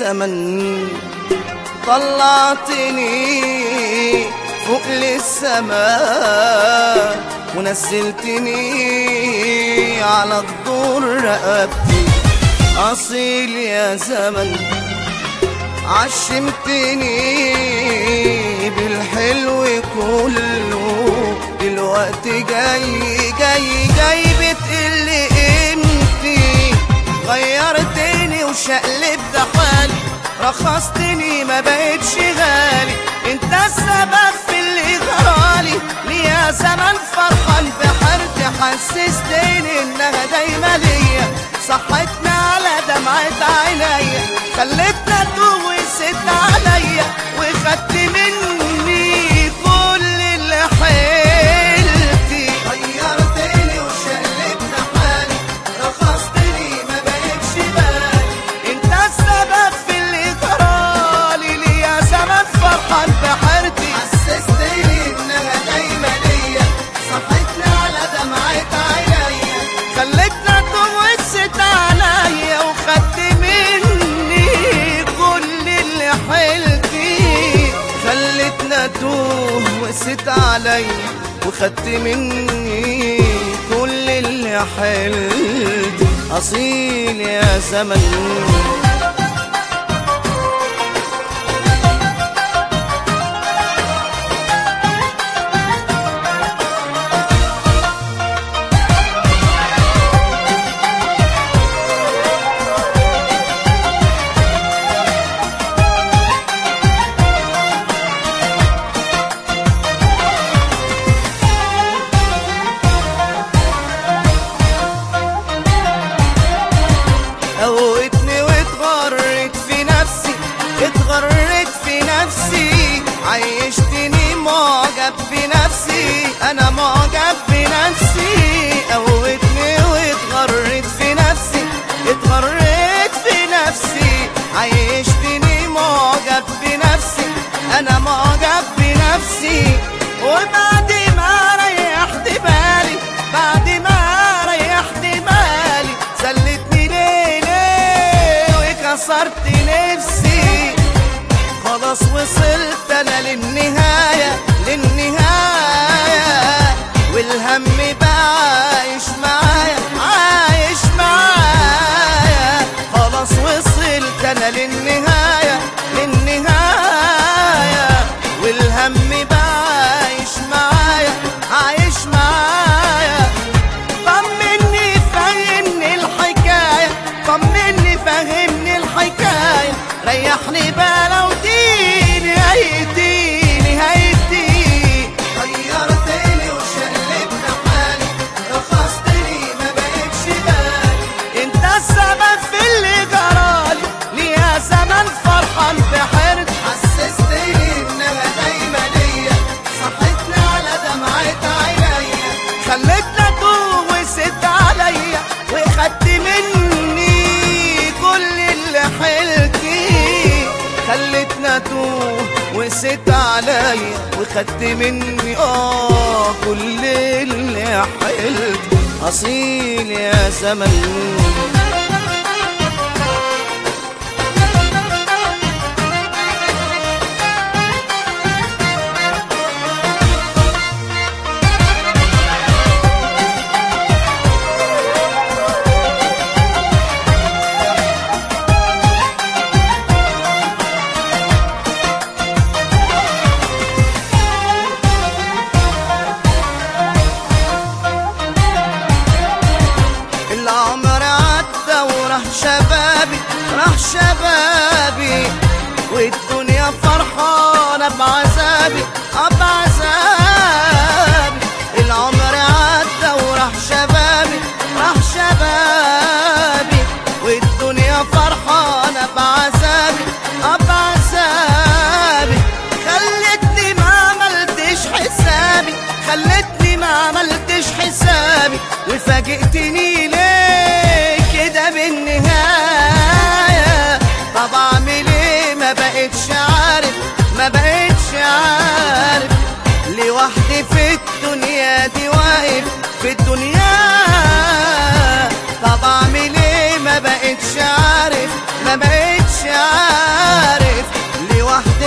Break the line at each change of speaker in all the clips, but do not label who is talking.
زمن طلعتني فوق للسماء ونزلتني على الدور رقبتي. أصيل يا زمن عشمتني بالحلو كله، دلوقتي جاي بتقل قيمتي. غيرتني وشقلبت حالي، رخصتني ما بقتش غالي. انت السبب في اللي جرالي، ليه يا زمن فرحان بحرتي. حسستني انها دايما ليا، صحتنا على دمعة عينيا، خلتنا اتوه وست عليا، وخدت مني كل اللي حيلتي. غيرتني وشقلبت حالي، رخصتني ما بقتش بالي. انت السبب في اللي جرالي، ليه يا زمن فرحان بحرتي. حسستني انها دايما ليا، صحتنا على دمعة عينيا، خلتنا اتوه وست عليا، وخدت مني كل اللي حيلتي. خلتنا اتوه وست عليا، وخدت مني كل اللي حيلتي. أصيل يا زمن قوتني واتغرت في نفسي، اتغرت في نفسي. عيشتني معجب بنفسي، انا معجب بنفسي. قوتني واتغرت في نفسي، اتغرت في نفسي. عيشتني معجب بنفسي، انا معجب بنفسي. وبعد ما ريحت بالي، بعد ما ريحت بالي، سلتني كسرت نفسي. خلاص وصلت انا للنهاية، للنهاية. والهم بقى عايش معايا، عايش معايا. خلاص وصلت انا للنهاية، للنهاية. والهم بقى عايش معايا، عايش معايا. طمني فهمني الحكاية، طمني فهمني الحكاية. ريحني بقى لو ديني هيديني هيديني. غيرتني وشقلبت حالي، رخصتني ما بقتش بالي. انت السبب في اللي جرالي، ليه يا زمن فرحان بحرتي. حسستني انها دايما ليا، صحتنا على دمعة عينيا، خلتنا اتوه وست عليا، وخدت مني كل اللي حيلتي. خلتنا اتوه وست عليا، وخدت مني كل اللي حيلتي. أصيل يا زمن شبابي، راح شبابي. والدنيا فرحانة بعذابي، بعذابي. العمر عدى وراح شبابي، راح شبابي. والدنيا فرحانة بعذابي، بعذابي. خلتني ما عملتش حسابي، خلتني ما عملتش حسابي. وفاجئتني ليه كده بالنهاية؟ طب اعمل ايه؟ ما بقتش عارف، ما بقتش عارف. لوحدي في الدنيا دي واقف، في الدنيا. طب اعمل ايه؟ ما بقتش عارف، ما بقتش عارف.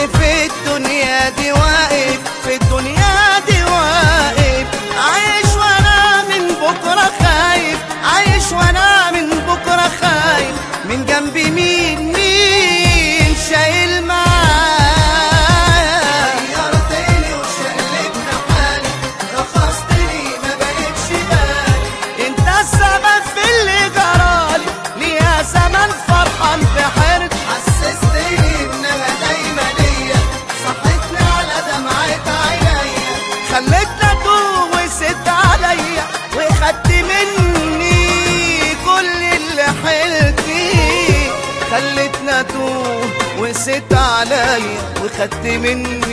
في الدنيا دي واقف، في الدنيا دي واقف. عايش وانا من بكرة خايف، عايش وانا من بكرة خايف. من جنبي مين شايل معايا؟ غيرتني وشقلبنا حالي، رخصتني ما بقتش بالي. انت السبب في اللي جرالي، ليا زمن فرحان بحرت. حسستني انها دايما ليا، صحتني على دمعة عينيا. خلتني اتوه وست عليا، وخدت مني كل اللي حلت فيه. خلتني اتوه وست عليا، وخدت مني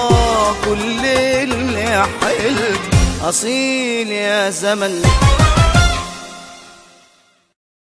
كل اللي حلت. اصيل يا زمن.